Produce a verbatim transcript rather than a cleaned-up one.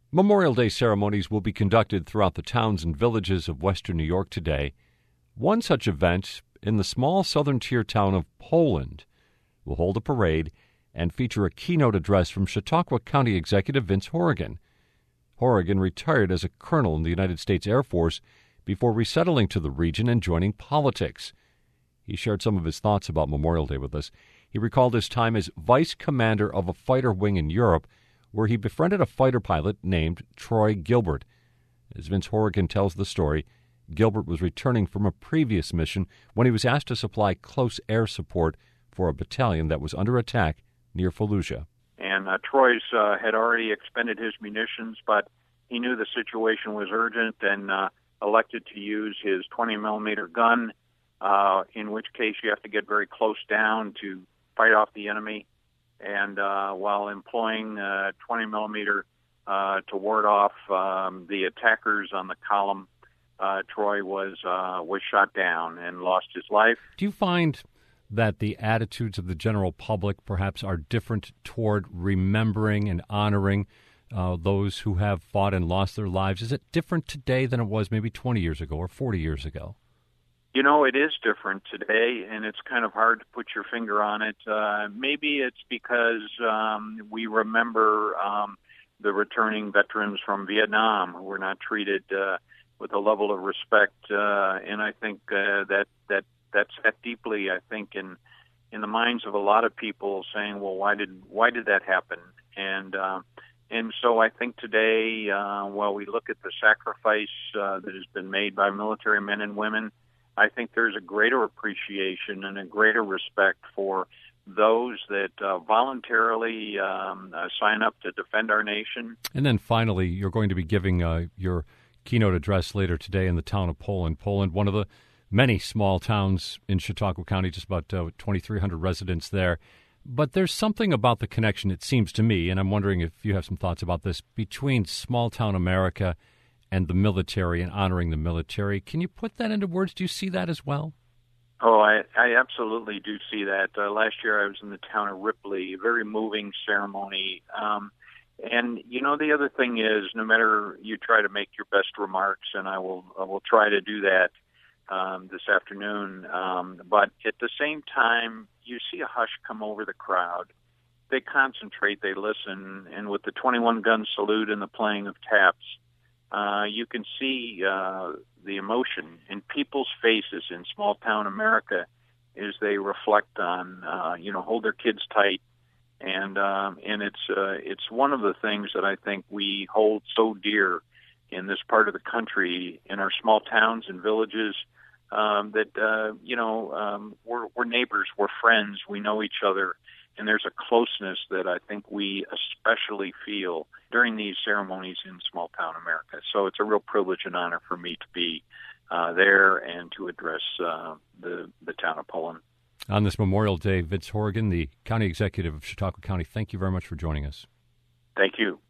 Memorial Day ceremonies will be conducted throughout the towns and villages of western New York today. One such event in the small southern tier town of Poland will hold a parade and feature a keynote address from Chautauqua County Executive Vince Horrigan. Horrigan retired as a colonel in the United States Air Force before resettling to the region and joining politics. He shared some of his thoughts about Memorial Day with us. He recalled his time as vice commander of a fighter wing in Europe, where he befriended a fighter pilot named Troy Gilbert. As Vince Horrigan tells the story, Gilbert was returning from a previous mission when he was asked to supply close air support for a battalion that was under attack near Fallujah. And uh, Troy's uh, had already expended his munitions, but he knew the situation was urgent and uh, elected to use his twenty millimeter gun, uh, in which case you have to get very close down to fight off the enemy. And uh, while employing uh, twenty millimeter uh, to ward off um, the attackers on the column, uh, Troy was uh, was shot down and lost his life. Do you find that the attitudes of the general public perhaps are different toward remembering and honoring uh, those who have fought and lost their lives? Is it different today than it was maybe twenty years ago or forty years ago? You know, it is different today, and it's kind of hard to put your finger on it. Uh, maybe it's because um, we remember um, the returning veterans from Vietnam who were not treated uh, with a level of respect, uh, and I think uh, that that that's set deeply, I think, in in the minds of a lot of people, saying, "Well, why did why did that happen?" And uh, and so I think today, uh, while we look at the sacrifice uh, that has been made by military men and women, I think there's a greater appreciation and a greater respect for those that uh, voluntarily um, uh, sign up to defend our nation. And then finally, you're going to be giving uh, your keynote address later today in the town of Poland. Poland, one of the many small towns in Chautauqua County, just about uh, twenty-three hundred residents there. But there's something about the connection, it seems to me, and I'm wondering if you have some thoughts about this, between small-town America and the military and honoring the military. Can you put that into words? Do you see that as well? Oh, I, I absolutely do see that. Uh, last year I was in the town of Ripley, a very moving ceremony. Um, and, you know, the other thing is, no matter, you try to make your best remarks, and I will I will try to do that um, this afternoon, um, but at the same time, you see a hush come over the crowd. They concentrate, they listen, and with the twenty-one gun salute and the playing of taps, Uh, you can see uh, the emotion in people's faces in small-town America as they reflect on, uh, you know, hold their kids tight, and um, and it's uh, it's one of the things that I think we hold so dear in this part of the country, in our small towns and villages, um, that uh, you know um, we're we're neighbors, we're friends, we know each other. And there's a closeness that I think we especially feel during these ceremonies in small-town America. So it's a real privilege and honor for me to be uh, there and to address uh, the, the town of Poland. On this Memorial Day, Vince Horrigan, the County Executive of Chautauqua County, thank you very much for joining us. Thank you.